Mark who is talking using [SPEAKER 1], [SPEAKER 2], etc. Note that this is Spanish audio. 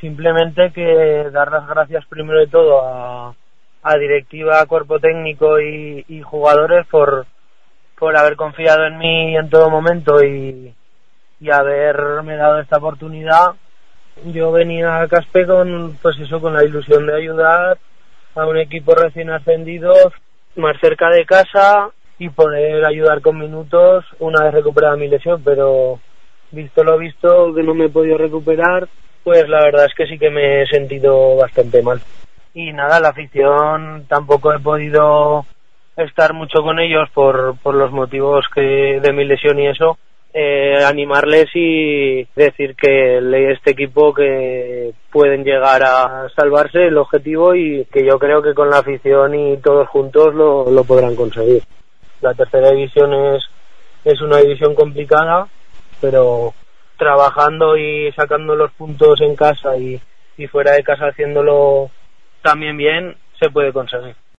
[SPEAKER 1] Simplemente que dar las gracias primero de todo a directiva, cuerpo técnico y jugadores por haber confiado en mí en todo momento y haberme dado esta oportunidad. Yo venía a Caspe con la ilusión de ayudar a un equipo recién ascendido más cerca de casa y poder ayudar con minutos una vez recuperada mi lesión, pero visto lo visto, que no me he podido recuperar, pues la verdad es que sí que me he sentido bastante mal. Y nada, la afición tampoco he podido estar mucho con ellos por los motivos de mi lesión y eso. Animarles y decir que este equipo que pueden llegar a salvarse el objetivo y que yo creo que con la afición y todos juntos lo podrán conseguir. La tercera división es una división complicada, pero trabajando y sacando los puntos en casa y fuera de casa haciéndolo también bien se puede conseguir.